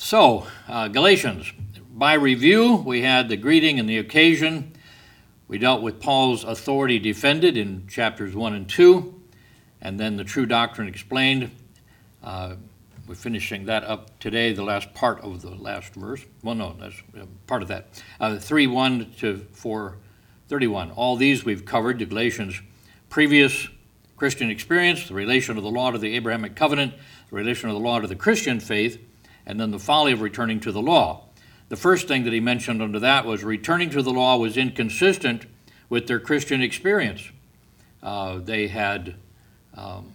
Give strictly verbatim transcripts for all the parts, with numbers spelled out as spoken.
So, uh, Galatians. By review, we had the greeting and the occasion. We dealt with Paul's authority defended in chapters one and two, and then the true doctrine explained. Uh, we're finishing that up today, the last part of the last verse. Well, no, that's uh, part of that. Uh, three one to four thirty-one. All these we've covered, the Galatians' previous Christian experience, the relation of the law to the Abrahamic covenant, the relation of the law to the Christian faith, and then the folly of returning to the law. The first thing that he mentioned under that was returning to the law was inconsistent with their Christian experience. Uh, they had um,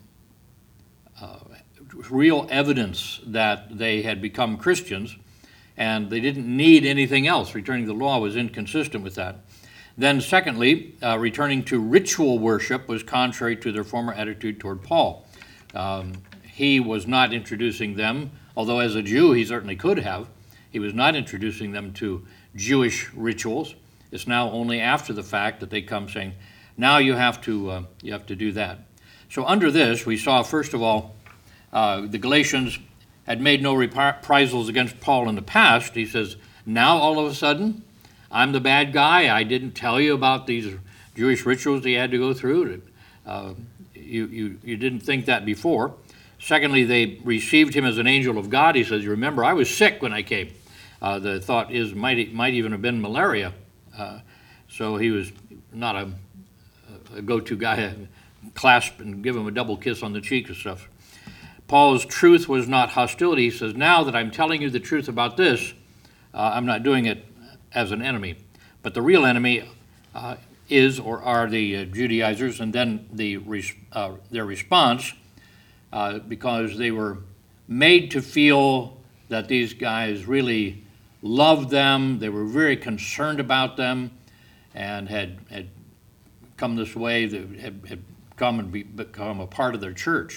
uh, real evidence that they had become Christians, and they didn't need anything else. Returning to the law was inconsistent with that. Then secondly, uh, returning to ritual worship was contrary to their former attitude toward Paul. Um, he was not introducing them, although as a Jew he certainly could have. He was not introducing them to Jewish rituals. It's now only after the fact that they come saying, now you have to uh, you have to do that. So under this, we saw, first of all, uh, the Galatians had made no reprisals against Paul in the past. He says, now all of a sudden, I'm the bad guy. I didn't tell you about these Jewish rituals he had to go through. Uh, you, you, you didn't think that before. Secondly, they received him as an angel of God. He says, you remember, I was sick when I came. Uh, the thought is might might even have been malaria. Uh, so he was not a, a go-to guy, clasp and give him a double kiss on the cheek and stuff. Paul's truth was not hostility. He says, now that I'm telling you the truth about this, uh, I'm not doing it as an enemy. But the real enemy uh, is or are the uh, Judaizers, and then the res- uh, their response, uh, because they were made to feel that these guys really loved them, they were very concerned about them, and had had come this way, that had, had come and be, become a part of their church.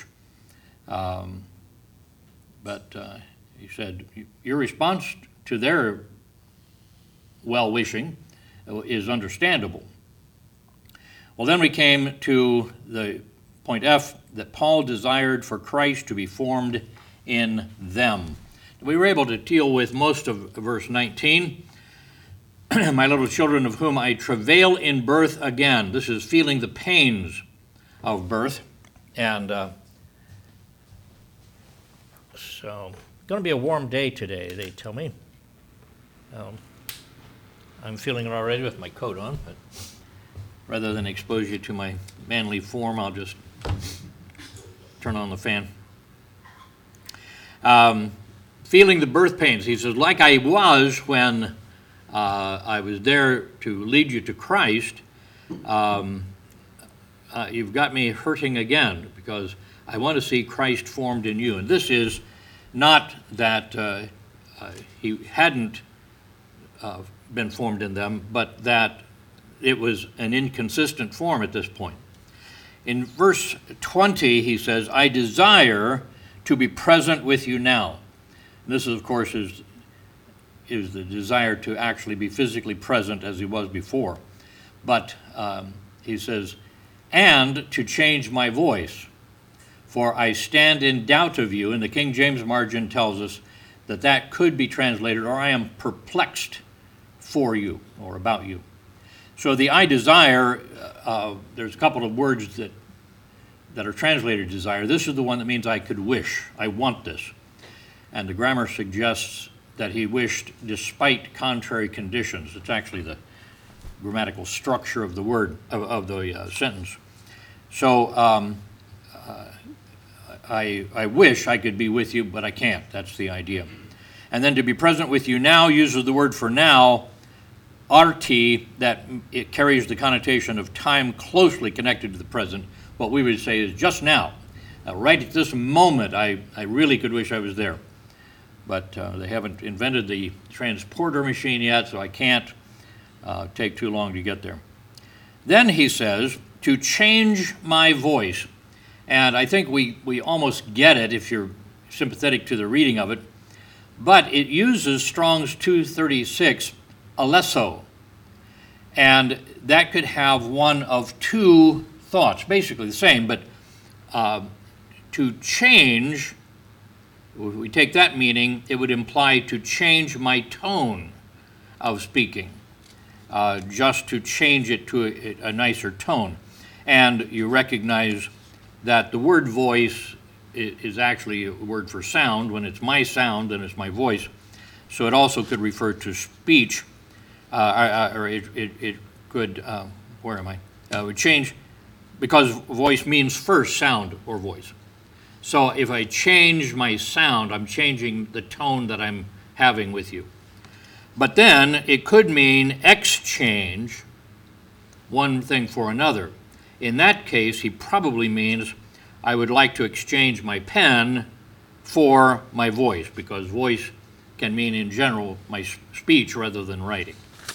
Um, but uh, he said, your response to their well-wishing is understandable. Well, then we came to the point F, that Paul desired for Christ to be formed in them. We were able to deal with most of verse nineteen. My little children, of whom I travail in birth again. This is feeling the pains of birth. And uh, so, it's going to be a warm day today, they tell me. Um, I'm feeling it already with my coat on, but rather than expose you to my manly form, I'll just turn on the fan. Um, feeling the birth pains. He says, like I was when uh, I was there to lead you to Christ, um, uh, you've got me hurting again because I want to see Christ formed in you. And this is not that uh, uh, he hadn't uh, been formed in them, but that it was an inconsistent form at this point. In verse twenty, he says, I desire to be present with you now. And this, is, of course, is, is the desire to actually be physically present as he was before. But um, he says, and to change my voice, for I stand in doubt of you. And the King James margin tells us that that could be translated, or I am perplexed for you, or about you. So the I desire, uh, there's a couple of words that that are translated desire. This is the one that means I could wish, I want this. And the grammar suggests that he wished despite contrary conditions. It's actually the grammatical structure of the word, of, of the uh, sentence. So um, uh, I, I wish I could be with you, but I can't. That's the idea. And then to be present with you now uses the word for now, arti, that it carries the connotation of time closely connected to the present. What we would say is just now. Uh, right at this moment, I, I really could wish I was there. But uh, they haven't invented the transporter machine yet, so I can't uh, take too long to get there. Then he says, to change my voice. And I think we, we almost get it if you're sympathetic to the reading of it. But it uses Strong's two thirty-six, alesso. And that could have one of two thoughts, basically the same, but uh, to change If we take that meaning, it would imply to change my tone of speaking, uh, just to change it to a, a nicer tone. And you recognize that the word voice is actually a word for sound. When it's my sound, then it's my voice. So it also could refer to speech, uh, or it, it, it could, uh, where am I? Uh, would change, because voice means first sound or voice. So if I change my sound, I'm changing the tone that I'm having with you. But then it could mean exchange one thing for another. In that case, he probably means I would like to exchange my pen for my voice, because voice can mean in general my speech rather than writing.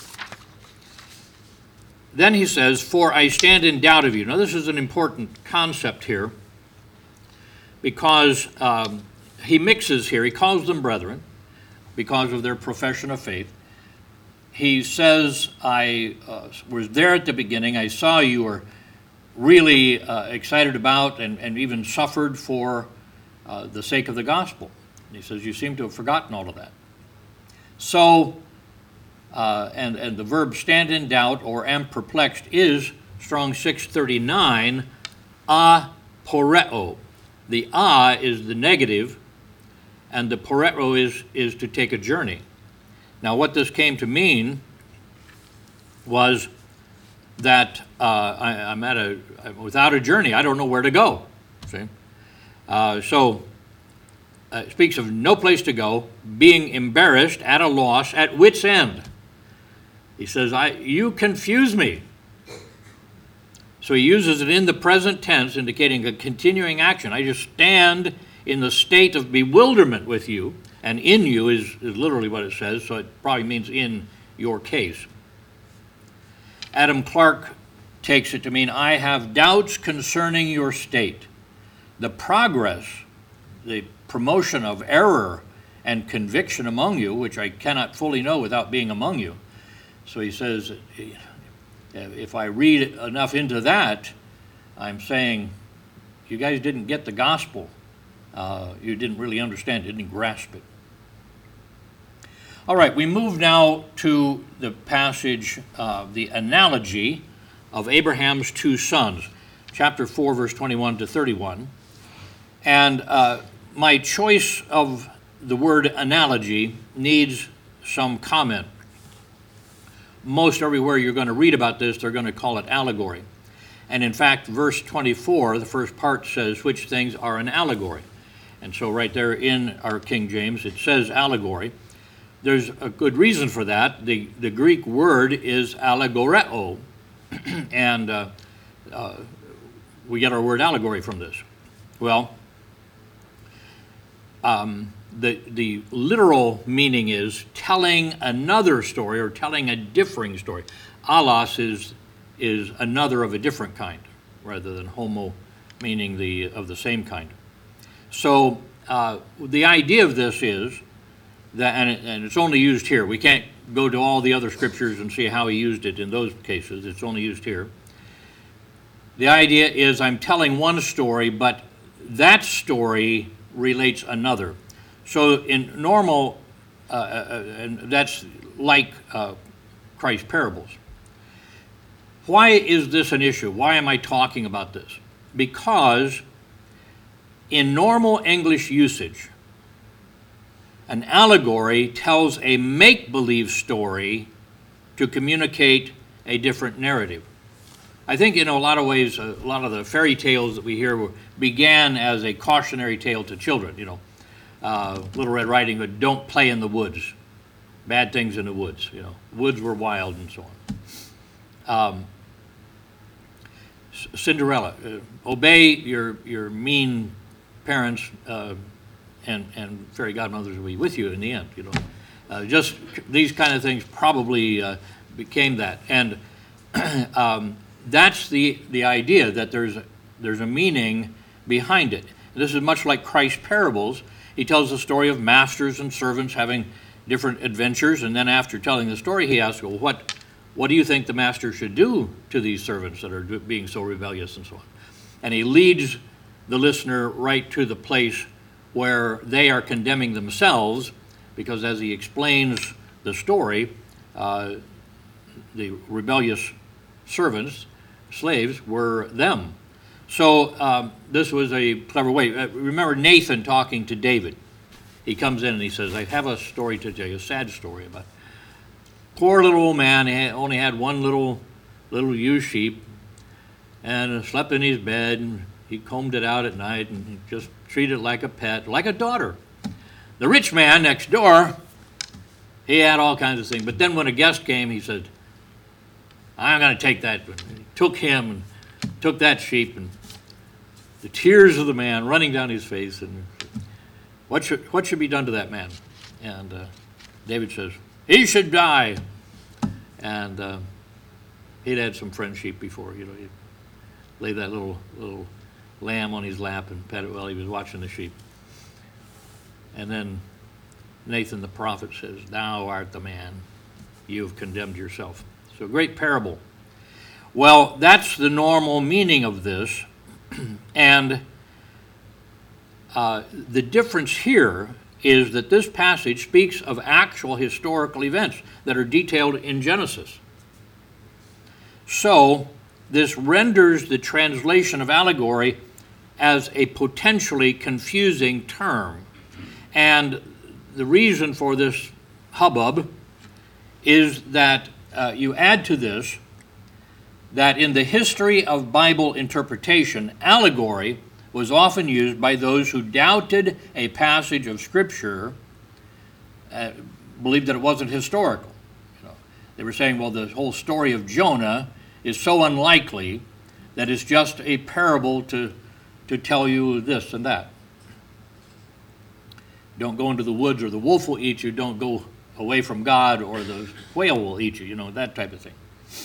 Then he says, for I stand in doubt of you. Now this is an important concept here, because um, he mixes here, he calls them brethren because of their profession of faith. He says, I uh, was there at the beginning, I saw you were really uh, excited about and, and even suffered for uh, the sake of the gospel. And he says, you seem to have forgotten all of that. So, uh, and, and the verb stand in doubt or am perplexed is Strong's six thirty-nine, aporeo. The a is the negative, and the poreo is, is to take a journey. Now what this came to mean was that uh, I, I'm at a, without a journey, I don't know where to go, see? Uh, so uh, it speaks of no place to go, being embarrassed, at a loss, at wit's end. He says, I, you confuse me. So he uses it in the present tense, indicating a continuing action. I just stand in the state of bewilderment with you, and in you is, is literally what it says, so it probably means in your case. Adam Clark takes it to mean, I have doubts concerning your state. The progress, the promotion of error and conviction among you, which I cannot fully know without being among you. So he says, if I read enough into that, I'm saying, you guys didn't get the gospel. Uh, you didn't really understand, didn't grasp it. All right, we move now to the passage, uh, the analogy of Abraham's two sons, chapter four, verse twenty-one to thirty-one. And uh, my choice of the word analogy needs some comment. Most everywhere you're going to read about this, they're going to call it allegory. And in fact, verse twenty-four, the first part says which things are an allegory. And so right there in our King James, it says allegory. There's a good reason for that. The, the Greek word is allegoreo, and uh, uh, we get our word allegory from this. Well, um, the, the literal meaning is telling another story or telling a differing story. Allos is, is another of a different kind, rather than homo, meaning the of the same kind. So uh, the idea of this is that, and, it, and it's only used here. We can't go to all the other scriptures and see how he used it in those cases. It's only used here. The idea is I'm telling one story, but that story relates another. So in normal, uh, uh, and that's like uh, Christ's parables. Why is this an issue? Why am I talking about this? Because in normal English usage, an allegory tells a make-believe story to communicate a different narrative. I think in a lot of ways, a lot of the fairy tales that we hear were, began as a cautionary tale to children. You know, uh, Little Red Riding Hood, don't play in the woods, bad things in the woods. You know, woods were wild and so on. Um, Cinderella, uh, obey your your mean parents, uh, and and fairy godmothers will be with you in the end. You know, uh, just these kind of things probably uh, became that, and um, that's the the idea that there's a, there's a meaning behind it. This is much like Christ's parables. He tells the story of masters and servants having different adventures, and then after telling the story, he asks, "Well, what what do you think the master should do to these servants that are being so rebellious and so on?" And he leads the listener right to the place where they are condemning themselves, because as he explains the story, uh, the rebellious servants, slaves, were them. So um, this was a clever way. Uh, remember Nathan talking to David. He comes in and he says, I have a story to tell you, a sad story about poor little old man. He had, only had one little little ewe sheep and slept in his bed, and he combed it out at night and he just treated it like a pet, like a daughter. The rich man next door, he had all kinds of things. But then when a guest came, he said, I'm going to take that. And he took him and took that sheep, and the tears of the man running down his face. And what should what should be done to that man? And uh, David says, he should die. And uh, he'd had some friend sheep before. You know, he'd lay that little little lamb on his lap and pet it while he was watching the sheep. And then Nathan the prophet says, thou art the man, you have condemned yourself. So a great parable. Well, that's the normal meaning of this. And uh, the difference here is that this passage speaks of actual historical events that are detailed in Genesis. So this renders the translation of allegory as a potentially confusing term. And the reason for this hubbub is that uh, you add to this that in the history of Bible interpretation, allegory was often used by those who doubted a passage of Scripture, uh, believed that it wasn't historical. You know, they were saying, well, the whole story of Jonah is so unlikely that it's just a parable to, to tell you this and that. Don't go into the woods or the wolf will eat you. Don't go away from God or the whale will eat you, you know, that type of thing.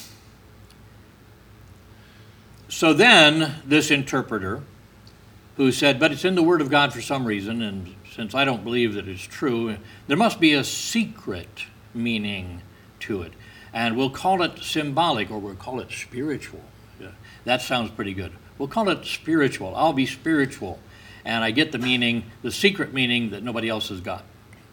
So then this interpreter who said, but it's in the Word of God for some reason, and since I don't believe that it's true, there must be a secret meaning to it. And we'll call it symbolic, or we'll call it spiritual. Yeah, that sounds pretty good. We'll call it spiritual. I'll be spiritual. And I get the meaning, the secret meaning that nobody else has got.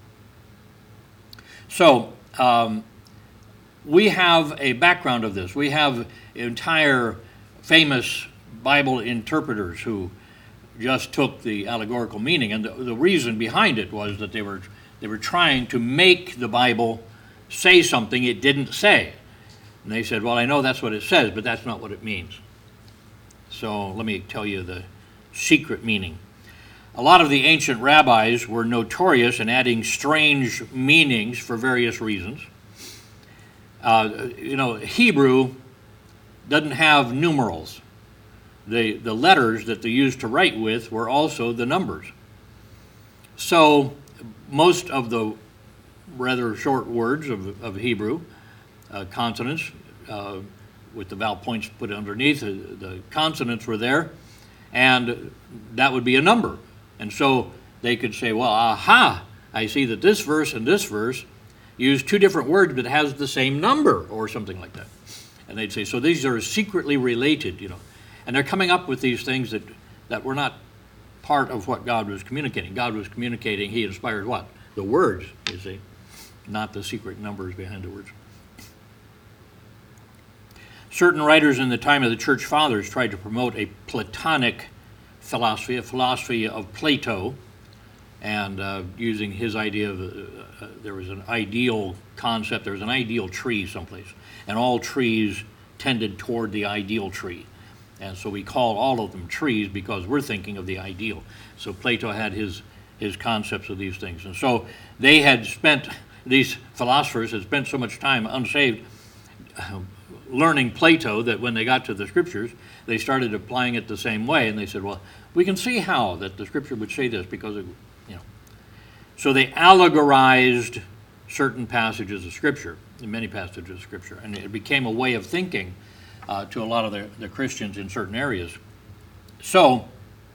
So um, we have a background of this. We have entire famous Bible interpreters who just took the allegorical meaning, and the, the reason behind it was that they were they were trying to make the Bible say something it didn't say. And they said, well, I know that's what it says, but that's not what it means. So let me tell you the secret meaning. A lot of the ancient rabbis were notorious in adding strange meanings for various reasons. Uh, you know, Hebrew doesn't have numerals. The, the letters that they used to write with were also the numbers. So most of the rather short words of, of Hebrew, uh, consonants, uh, with the vowel points put underneath, uh, the consonants were there, and that would be a number. And so they could say, well, aha, I see that this verse and this verse use two different words, but it has the same number, or something like that. And they'd say, so these are secretly related, you know. And they're coming up with these things that, that were not part of what God was communicating. God was communicating, he inspired what? The words, you see, not the secret numbers behind the words. Certain writers in the time of the church fathers tried to promote a Platonic philosophy, a philosophy of Plato, and uh, using his idea of, uh, uh, there was an ideal concept, there was an ideal tree someplace, and all trees tended toward the ideal tree. And so we call all of them trees because we're thinking of the ideal. So Plato had his, his concepts of these things. And so they had spent, these philosophers had spent so much time unsaved uh, learning Plato that when they got to the scriptures, they started applying it the same way. And they said, well, we can see how that the scripture would say this because, it, you know. So they allegorized certain passages of scripture, many passages of scripture. And it became a way of thinking Uh, to a lot of the, the Christians in certain areas. So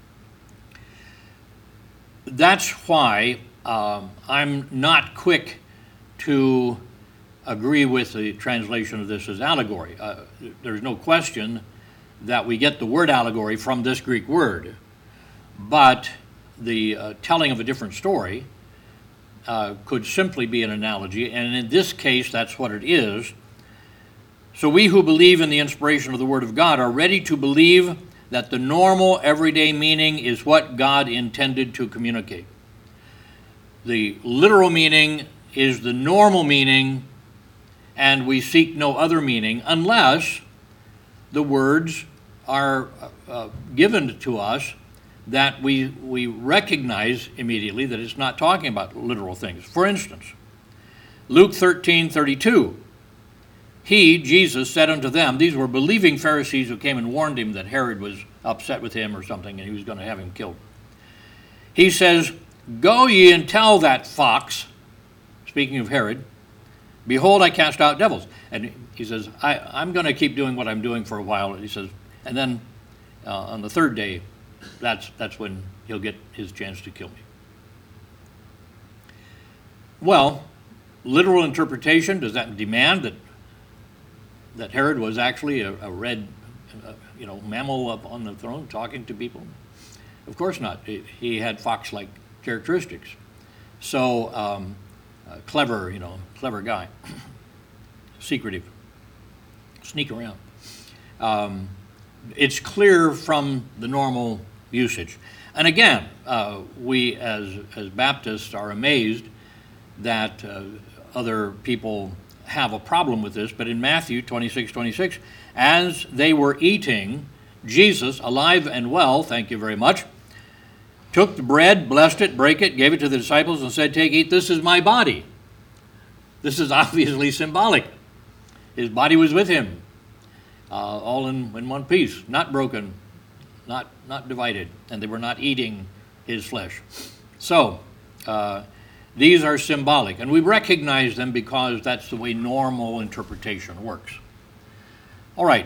that's why um, I'm not quick to agree with the translation of this as allegory. Uh, there's no question that we get the word allegory from this Greek word, but the uh, telling of a different story uh, could simply be an analogy, and in this case, that's what it is. So we who believe in the inspiration of the Word of God are ready to believe that the normal, everyday meaning is what God intended to communicate. The literal meaning is the normal meaning, and we seek no other meaning unless the words are uh, given to us that we, we recognize immediately that it's not talking about literal things. For instance, Luke thirteen thirty-two, he, Jesus, said unto them, these were believing Pharisees who came and warned him that Herod was upset with him or something and he was going to have him killed. He says, go ye and tell that fox, speaking of Herod, behold, I cast out devils. And he says, I, I'm going to keep doing what I'm doing for a while. And he says, and then uh, on the third day, that's, that's when he'll get his chance to kill me. Well, literal interpretation, does that demand that that Herod was actually a, a red, uh, you know, mammal up on the throne talking to people? Of course not. He, he had fox-like characteristics. So um, uh, clever, you know, clever guy, secretive, sneak around. Um, it's clear from the normal usage. And again, uh, we as, as Baptists are amazed that uh, other people have a problem with this, but in Matthew twenty-six twenty-six, as they were eating, Jesus, alive and well, thank you very much, took the bread, blessed it, brake it, gave it to the disciples, and said, take, eat, this is my body. This is obviously symbolic. His body was with him, uh, all in, in one piece, not broken, not, not divided, and they were not eating his flesh. So, uh, these are symbolic, and we recognize them because that's the way normal interpretation works. All right,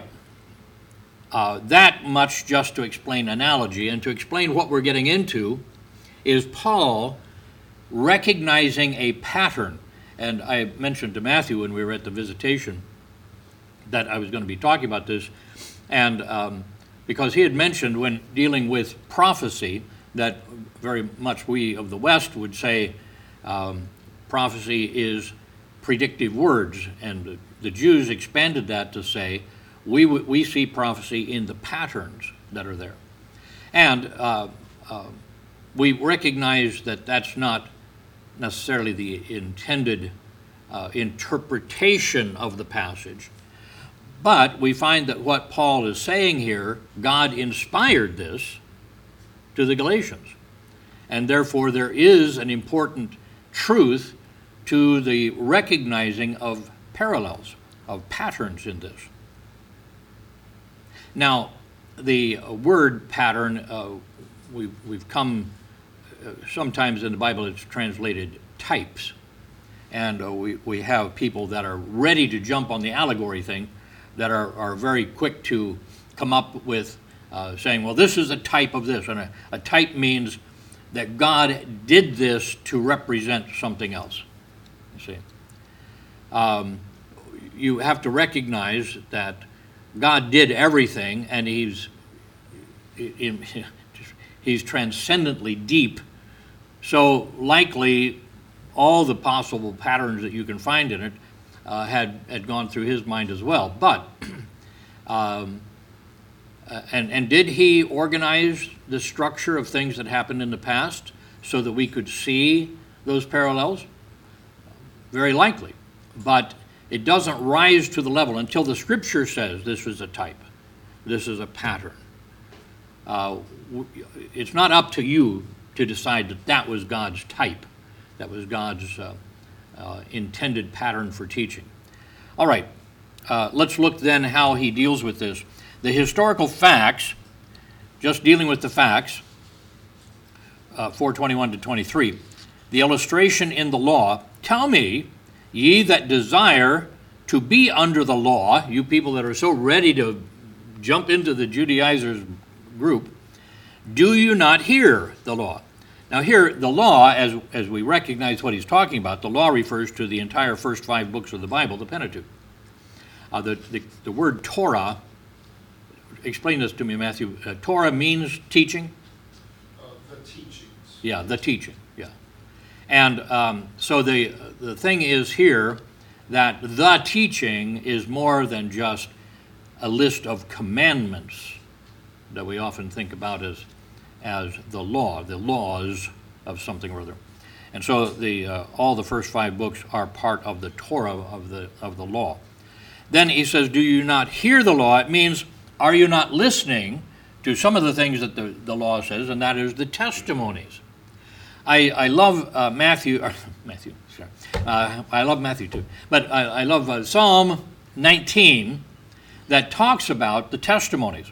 uh, that much just to explain analogy, and to explain what we're getting into is Paul recognizing a pattern. And I mentioned to Matthew when we were at the visitation that I was going to be talking about this, and um, because he had mentioned when dealing with prophecy that very much we of the West would say Um, prophecy is predictive words, and the, the Jews expanded that to say we w- we see prophecy in the patterns that are there, and uh, uh, we recognize that that's not necessarily the intended uh, interpretation of the passage, but we find that what Paul is saying here, God inspired this to the Galatians, and therefore there is an important truth to the recognizing of parallels, of patterns in this. Now, the word pattern, uh, we've, we've come, uh, sometimes in the Bible it's translated types, and uh, we, we have people that are ready to jump on the allegory thing, that are, are very quick to come up with uh, saying, well, this is a type of this, and a, a type means that God did this to represent something else, you see. Um, you have to recognize that God did everything, and he's, he's transcendently deep, so likely all the possible patterns that you can find in it uh, had, had gone through his mind as well. But, um, and, and did he organize the structure of things that happened in the past so that we could see those parallels? Very likely. But it doesn't rise to the level until the Scripture says this is a type, this is a pattern. Uh, it's not up to you to decide that that was God's type, that was God's uh, uh, intended pattern for teaching. All right, uh, let's look then how he deals with this. The historical facts, just dealing with the facts, uh, four twenty-one to twenty-three, the illustration in the law, tell me, ye that desire to be under the law, you people that are so ready to jump into the Judaizers group, do you not hear the law? Now here, the law, as, as we recognize what he's talking about, the law refers to the entire first five books of the Bible, the Pentateuch. Uh, the, the, the word Torah, explain this to me, Matthew. Uh, Torah means teaching? Uh, the teachings. Yeah, the teaching, yeah. And um, so the, the thing is here that the teaching is more than just a list of commandments that we often think about as, as the law, the laws of something or other. And so the, uh, all the first five books are part of the Torah of the, of the law. Then he says, do you not hear the law? It means, are you not listening to some of the things that the, the law says, and that is the testimonies. I, I love uh, Matthew, or Matthew, sorry. Uh, I love Matthew too, but I, I love uh, Psalm nineteen that talks about the testimonies.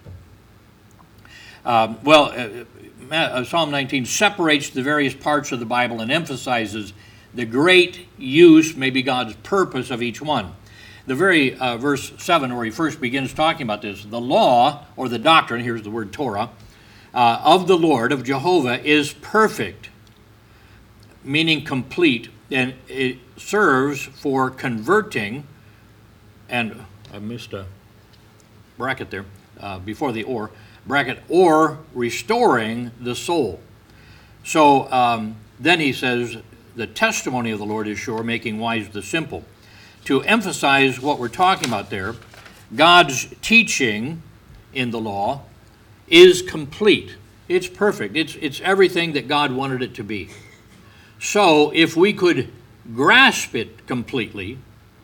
Um, well, uh, uh, Psalm nineteen separates the various parts of the Bible and emphasizes the great use, maybe God's purpose of each one. The very uh, verse seven where he first begins talking about this, the law, or the doctrine, here's the word Torah, uh, of the Lord, of Jehovah, is perfect, meaning complete, and it serves for converting, and I missed a bracket there, uh, before the or, bracket, or restoring the soul. So um, then he says, the testimony of the Lord is sure, making wise the simple. To emphasize what we're talking about there, God's teaching in the law is complete. It's perfect. It's, it's everything that God wanted it to be. So if we could grasp it completely,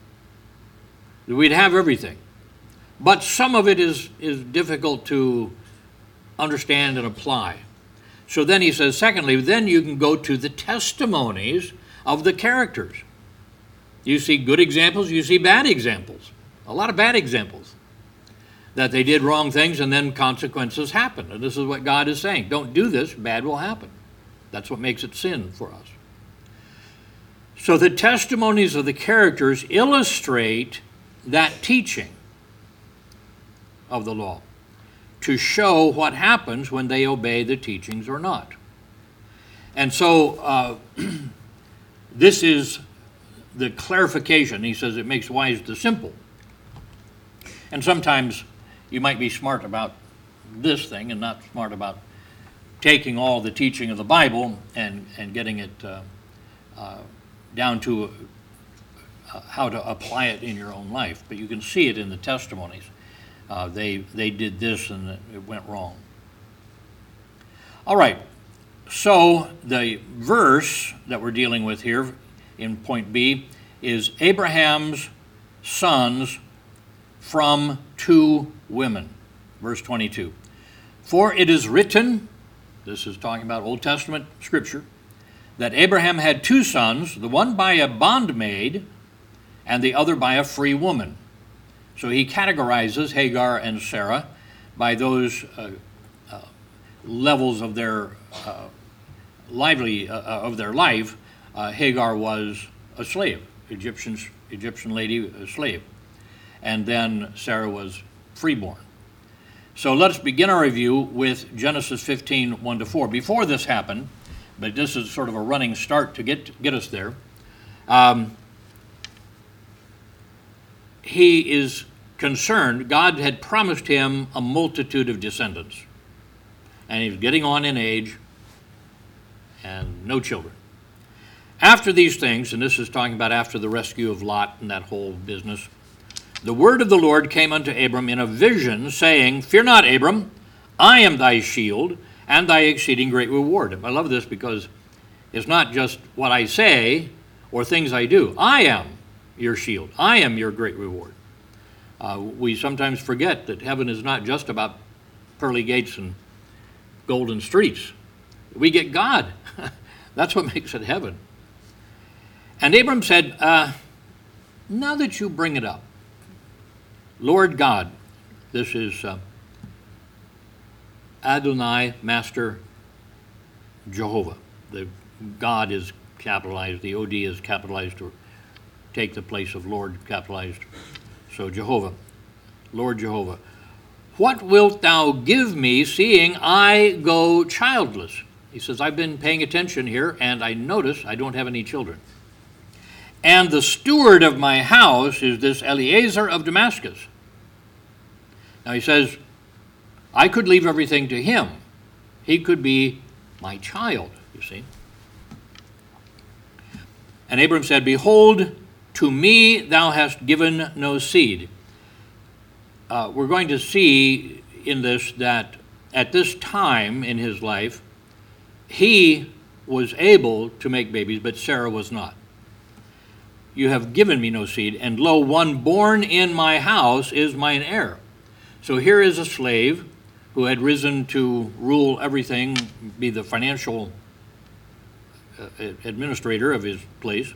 we'd have everything. But some of it is, is difficult to understand and apply. So then he says, secondly, then you can go to the testimonies of the characters. You see good examples, you see bad examples. A lot of bad examples. That they did wrong things and then consequences happen. And this is what God is saying. Don't do this, bad will happen. That's what makes it sin for us. So the testimonies of the characters illustrate that teaching of the law to show what happens when they obey the teachings or not. And so uh, this is the clarification. He says it makes wise the simple. And sometimes you might be smart about this thing and not smart about taking all the teaching of the Bible and, and getting it uh, uh, down to uh, how to apply it in your own life. But you can see it in the testimonies. Uh, they, they did this and it went wrong. All right, so the verse that we're dealing with here in point B is Abraham's sons from two women. Verse twenty-two. For it is written, this is talking about Old Testament scripture, that Abraham had two sons, the one by a bondmaid and the other by a free woman. So he categorizes Hagar and Sarah by those uh, uh, levels of their uh, lively uh, of their life. Uh, Hagar was a slave, Egyptian Egyptian lady, a slave, and then Sarah was freeborn. So let's begin our review with Genesis fifteen, one to four. Before this happened, but this is sort of a running start to get get us there. Um, he is concerned. God had promised him a multitude of descendants, and he's getting on in age, and no children. After these things, and this is talking about after the rescue of Lot and that whole business, the word of the Lord came unto Abram in a vision, saying, Fear not, Abram, I am thy shield and thy exceeding great reward. I love this because it's not just what I say or things I do. I am your shield. I am your great reward. Uh, we sometimes forget that heaven is not just about pearly gates and golden streets. We get God. That's what makes it heaven. And Abram said, uh, now that you bring it up, Lord God, this is uh, Adonai, Master Jehovah. The God is capitalized, the O D is capitalized to take the place of Lord capitalized. So Jehovah, Lord Jehovah, what wilt thou give me, seeing I go childless? He says, I've been paying attention here, and I notice I don't have any children. And the steward of my house is this Eliezer of Damascus. Now he says, I could leave everything to him. He could be my child. you see. And Abram said, Behold, to me thou hast given no seed. Uh, we're going to see in this that at this time in his life, he was able to make babies, but Sarah was not. You have given me no seed, and lo, one born in my house is mine heir. So here is a slave who had risen to rule everything, be the financial uh, administrator of his place.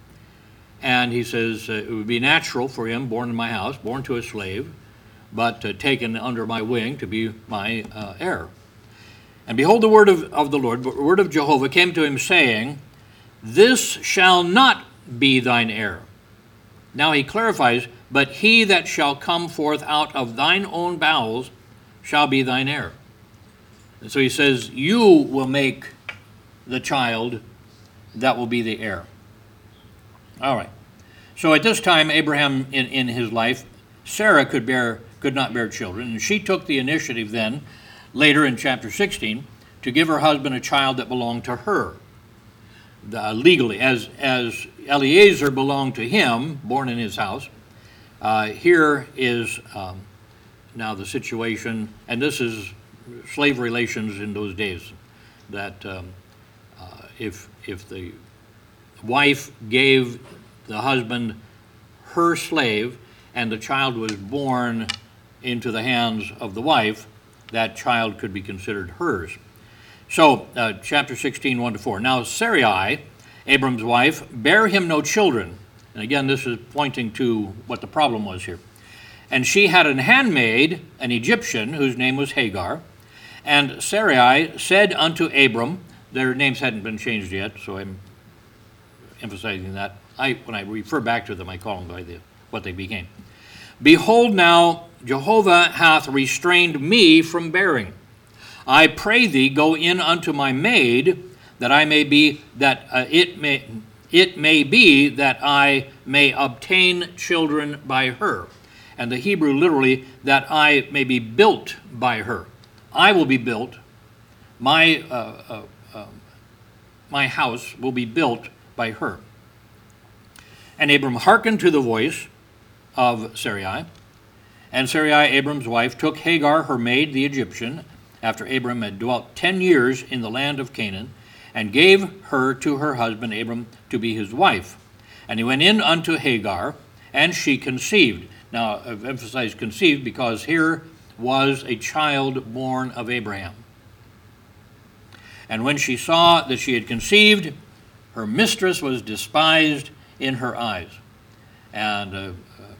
And he says, uh, it would be natural for him, born in my house, born to a slave, but uh, taken under my wing to be my uh, heir. And behold, the word of, of the Lord, the word of Jehovah came to him, saying, This shall not be thine heir. Now he clarifies, But he that shall come forth out of thine own bowels shall be thine heir. And so he says, you will make the child that will be the heir. All right. So at this time, Abraham, in, in his life, Sarah could bear could not bear children, and she took the initiative then, later in chapter sixteen, to give her husband a child that belonged to her, the, legally, as, as Eliezer belonged to him, born in his house. Uh, here is um, now the situation, and this is slave relations in those days, that um, uh, if, if the wife gave the husband her slave and the child was born into the hands of the wife, that child could be considered hers. So, uh, chapter sixteen, one to four. Now Sarai, Abram's wife, bare him no children. And again, this is pointing to what the problem was here. And she had an handmaid, an Egyptian, whose name was Hagar. And Sarai said unto Abram, their names hadn't been changed yet, so I'm emphasizing that. I, when I refer back to them, I call them by the, what they became. Behold now, Jehovah hath restrained me from bearing. I pray thee, go in unto my maid, that I may be, that uh, it may, it may be that I may obtain children by her. And the Hebrew literally, that I may be built by her. I will be built. My uh, uh, uh, my house will be built by her. And Abram hearkened to the voice of Sarai. And Sarai, Abram's wife, took Hagar, her maid, the Egyptian, after Abram had dwelt ten years in the land of Canaan, and gave her to her husband Abram to be his wife. And he went in unto Hagar, and she conceived. Now, I've emphasized conceived because here was a child born of Abraham. And when she saw that she had conceived, her mistress was despised in her eyes. And uh, uh,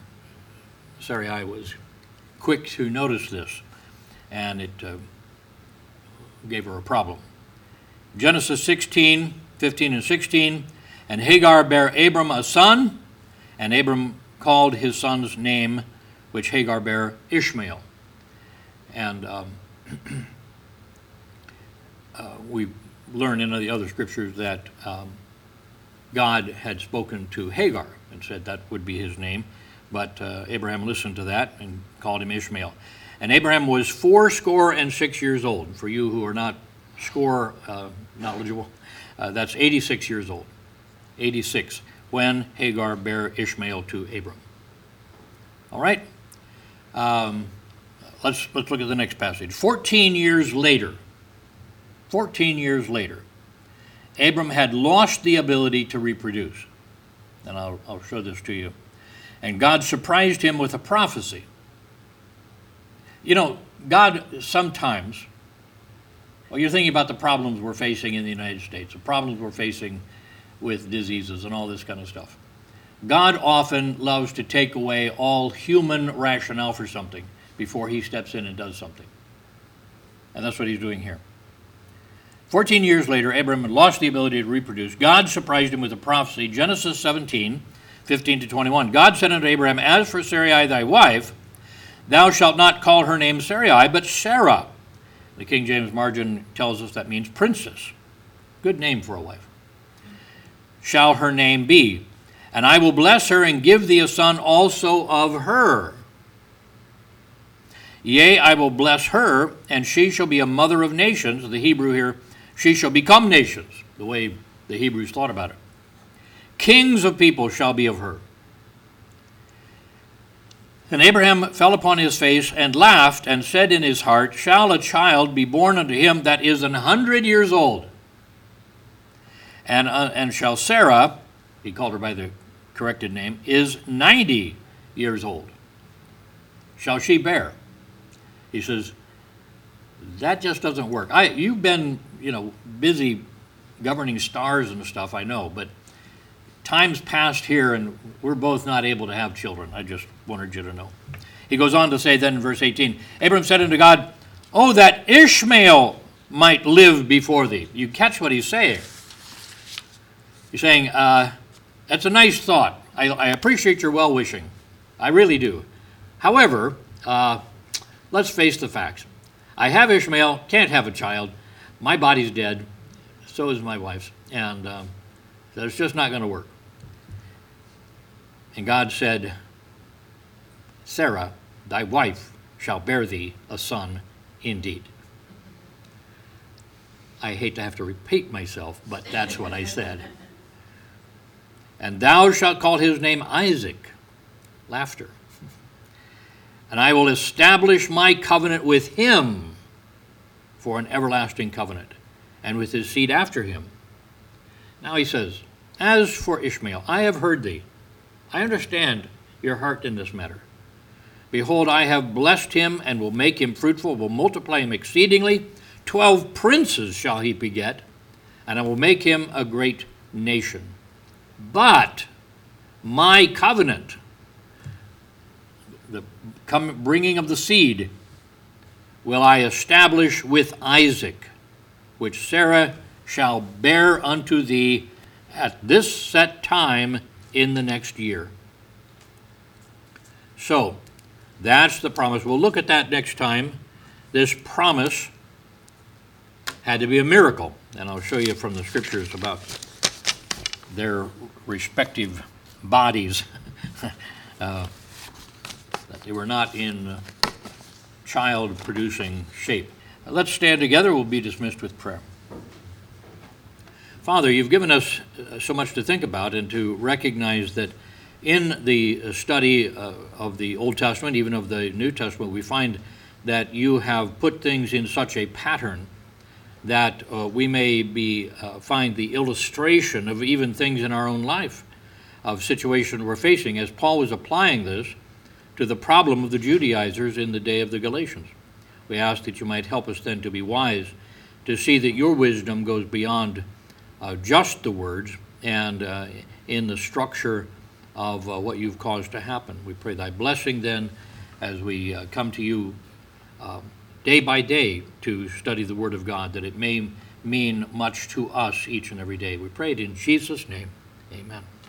Sarai was quick to notice this, and it uh, gave her a problem. Genesis sixteen, fifteen and sixteen, and Hagar bare Abram a son, and Abram called his son's name, which Hagar bare, Ishmael. And um, uh, we learn in the other scriptures that um, God had spoken to Hagar and said that would be his name, but uh, Abraham listened to that and called him Ishmael. And Abraham was fourscore and six years old. For you who are not score uh, knowledgeable, uh, that's eighty-six years old. eighty-six, when Hagar bare Ishmael to Abram. All right? Um, let's, let's look at the next passage. Fourteen years later, fourteen years later, Abram had lost the ability to reproduce. And I'll, I'll show this to you. And God surprised him with a prophecy. You know, God sometimes, well, you're thinking about the problems we're facing in the United States, the problems we're facing with diseases and all this kind of stuff. God often loves to take away all human rationale for something before he steps in and does something. And that's what he's doing here. Fourteen years later, Abram had lost the ability to reproduce. God surprised him with a prophecy. Genesis seventeen, fifteen to twenty-one. God said unto Abraham, As for Sarai thy wife, thou shalt not call her name Sarai, but Sarah. The King James margin tells us that means princess. Good name for a wife. Shall her name be. And I will bless her and give thee a son also of her. Yea, I will bless her, and she shall be a mother of nations. The Hebrew here, she shall become nations, the way the Hebrews thought about it. Kings of people shall be of her. And Abraham fell upon his face and laughed and said in his heart, shall a child be born unto him that is an hundred years old? And, uh, and shall Sarah, he called her by the corrected name, is ninety years old. Shall she bear? He says, that just doesn't work. I, you've been, you know, busy governing stars and stuff, I know, but time's passed here and we're both not able to have children. I just wanted you to know. He goes on to say then in verse eighteen, Abram said unto God, oh, that Ishmael might live before thee. You catch what he's saying. He's saying, uh, that's a nice thought. I, I appreciate your well-wishing. I really do. However, uh, let's face the facts. I have Ishmael, can't have a child. My body's dead. So is my wife's. And um, so it's just not going to work. And God said, Sarah, thy wife, shall bear thee a son indeed. I hate to have to repeat myself, but that's what I said. And thou shalt call his name Isaac. Laughter. And I will establish my covenant with him for an everlasting covenant, and with his seed after him. Now he says, as for Ishmael, I have heard thee. I understand your heart in this matter. Behold, I have blessed him, and will make him fruitful, will multiply him exceedingly. Twelve princes shall he beget, and I will make him a great nation. But my covenant, the bringing of the seed, will I establish with Isaac, which Sarah shall bear unto thee at this set time in the next year. So, that's the promise. We'll look at that next time. This promise had to be a miracle, and I'll show you from the scriptures about their respective bodies, uh, that they were not in uh, child-producing shape. Let's stand together. We'll be dismissed with prayer. Father, you've given us so much to think about and to recognize that in the study uh, of the Old Testament, even of the New Testament, we find that you have put things in such a pattern that uh, we may be uh, find the illustration of even things in our own life, of situations we're facing, as Paul was applying this to the problem of the Judaizers in the day of the Galatians. We ask that you might help us then to be wise, to see that your wisdom goes beyond uh, just the words and uh, in the structure of uh, what you've caused to happen. We pray thy blessing then as we uh, come to you uh, day by day to study the Word of God, that it may mean much to us each and every day. We pray it in Jesus' name. Amen.